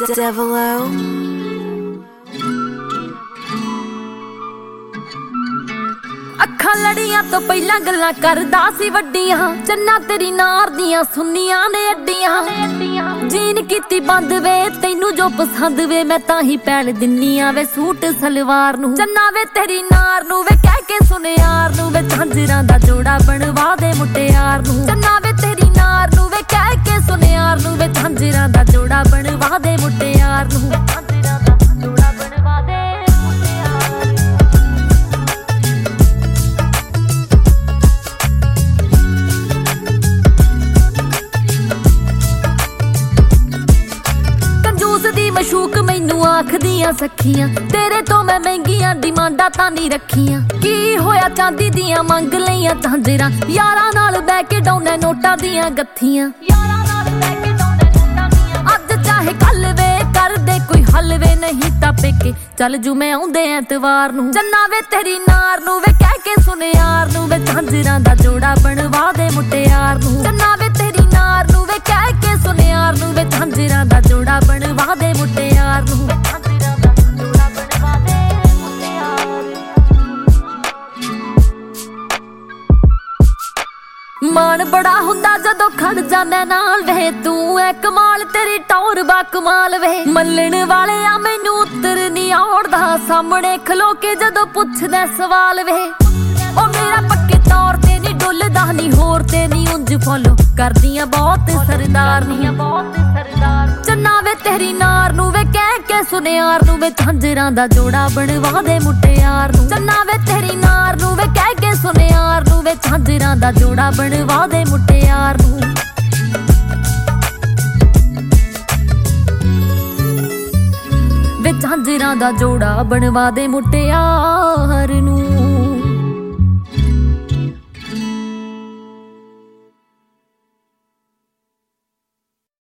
Devilo ਅੱਖਾਂ ਲੜੀਆਂ ਤੋਂ ਪਹਿਲਾਂ ਗੱਲਾਂ ਕਰਦਾ ਸੀ ਵੱਡੀਆਂ ਚੰਨਾ ਤੇਰੀ ਨਾਰ ਦੀਆਂ ਸੁੰਨੀਆਂ ਨੇ ਅੱਡੀਆਂ ਜੀਨ ਕੀਤੀ ਬੰਦ ਵੇ ਤੈਨੂੰ ਜੋ ਪਸੰਦ ਵੇ ਮੈਂ ਤਾਂ ਹੀ ਪੈਲ ਦਿੰਨੀ ਆ ਵੇ ਸੂਟ ਸਲਵਾਰ ਨੂੰ ਚੰਨਾ ਵੇ ਤੇਰੀ ਨਾਰ ਨੂੰ ਵੇ ਕਹਿ ਕੇ ਸੁਨਿਆਰ ਨੂੰ ਵੇ ਝਾਂਜਰਾਂ ਦਾ ਜੋੜਾ ਬਣਵਾ ਦੇ ਮੁਟਿਆਰ ਨੂੰ ਚੰਨਾ ਵੇ ਤੇਰੀ ਨਾਰ ਨੂੰ ਵੇ ਕਹਿ ਕੇ ਸੁਨਿਆਰ ਨੂੰ ਵੇ ਝਾਂਜਰਾਂ ਦਾ ਜੋੜਾ ਬਣਵਾ ਦੇ ਮੁਟਿਆਰ ਨੂੰ ਮਸ਼ੂਕ ਮੈਨੂੰ ਆਖਦੀਆਂ ਸਖੀਆਂ ਤੇਰੇ ਤੋਂ ਮੈਂ ਮਹਿੰਗੀਆਂ ਡਿਮਾਂਡਾਂ ਤਾਂ ਨਹੀਂ ਰੱਖੀਆਂ ਕੀ ਹੋਇਆ ਚਾਂਦੀ ਦੀਆਂ ਮੰਗ ਲਈਆਂ ਝਾਂਜਰਾਂ ਯਾਰਾਂ ਨਾਲ ਬਹਿ ਕੇ ਡਾਉਣੇ ਨੋਟਾਂ ਦੀਆਂ ਗੱਥੀਆਂ ਅੱਜ ਚਾਹੇ ਕੱਲ ਵੇ ਕਰਦੇ ਕੋਈ ਹੱਲ ਵੇ ਨਹੀਂ ਤਾਂ ਪੇਕੇ ਚੱਲ ਜੂ ਮੈਂ ਆਉਂਦੇ ਐਤਵਾਰ ਨੂੰ ਚੰਨਾ ਵੇ ਤੇਰੀ ਨਾਰ ਨੂੰ ਵੇ ਕਹਿ ਕੇ ਸੁਨਿਆਰ ਨੂੰ ਵੇ ਝਾਂਜਰਾਂ ਦਾ ਜੋੜਾ ਬਣਵਾ ਦੇ ਮੁਟਿਆਰ ਨੂੰ ਚੰਨਾ ਵੇ ਤੇਰੀ ਨਾਰ ਨੂੰ ਵੇ ਕਹਿ ਕੇ ਸੁਨਿਆਰ ਨੂੰ ਵੇ ਝਾਂਜਰਾਂ ਦਾ ਜੋੜਾ ਬਣਵਾ ਦੇ ਮੁਟਿਆਰ ਨੂੰ ਮਾਣ ਬੜਾ ਹੁੰਦਾ ਜਦੋਂ ਖੜ ਜਾਣਾ ਨਾਲ ਵੇ ਤੂੰ ਐ ਕਮਾਲ ਤੇਰੀ ਟੌਰ ਬਾ ਕਮਾਲ ਵੇ ਮੱਲਣ ਵਾਲੇ ਆ ਮੈਨੂੰ ਉੱਤਰ ਨਹੀਂ ਆਉੜਦਾ ਸਾਹਮਣੇ ਖਲੋ ਕੇ ਜਦੋਂ ਪੁੱਛਦਾ ਸਵਾਲ ਵੇ ਉਹ ਮੇਰਾ ਪੱਕੇ ਤੌਰ ਤੇ ਨਹੀਂ ਡੁੱਲਦਾ ਨਹੀਂ ਹੋਰ ਤੇ ਨਹੀਂ ਉਂਝ ਫੋਲੋ ਕਰਦੀਆਂ ਬਹੁਤ ਸਰਦਾਰਨੀਆਂ ਚੰਨਾ ਵੇ ਤੇਰੀ ਨਾਰ ਨੂੰ ਵੇ ਕਹਿ ਕੇ ਸੁਨਿਆਰ ਨੂੰ ਵੇ ਝਾਂਜਰਾਂ ਦਾ ਜੋੜਾ ਬਣਵਾ ਦੇ ਮੁਟਿਆਰ ਨੂੰ ਚੰਨਾ ਵੇ ਤੇਰੀ ਨਾਰ ਨੂੰ ਵੇ ਕਹਿ ਕੇ ਸੁਨਿਆਰ ਨੂੰ ਵੇ ਝਾਂਜਰਾਂ ਦਾ ਜੋੜਾ ਬਣਵਾ ਦੇ ਮੁਟਿਆਰ ਨੂੰ ਵੇ ਝਾਂਜਰਾਂ ਦਾ ਜੋੜਾ ਬਣਵਾ ਦੇ ਮੁਟਿਆਰ ਨੂੰ